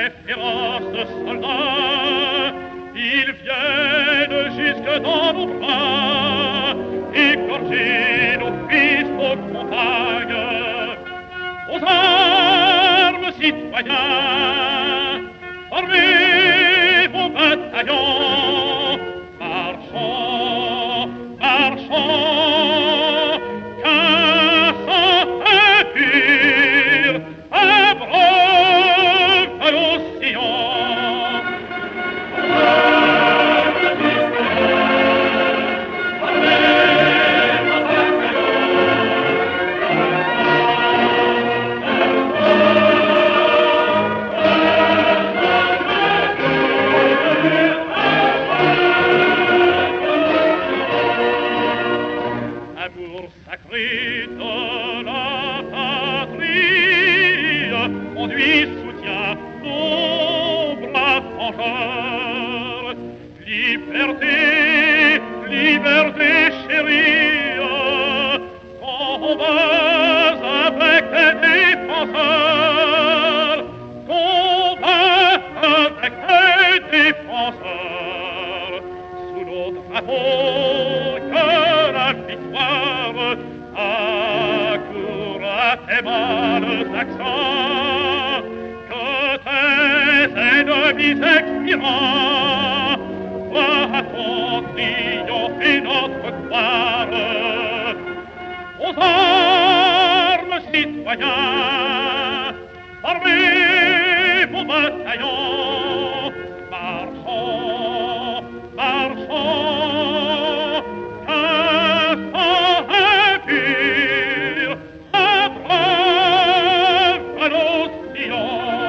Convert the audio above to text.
ces féroces soldats, ils viennent jusque dans nos bras, égorger nos fils, nos compagnes. Aux armes, citoyens, formez vos bataillons, marchons, marchons, qu'un sang impur abreuve l'océan. Sacré de la patrie, conduit, soutient nos braves vengeurs. Liberté, liberté chérie, combat avec les défenseurs, combat avec les défenseurs, sous nos drapeaux que la victoire accourt à tes mâles accents, que tes ennemis expirants voient ton triomphe et notre gloire. Aux armes, citoyens, formez vos bataillons, marchons, marchons, qu'un sang impur abreuve l'océan.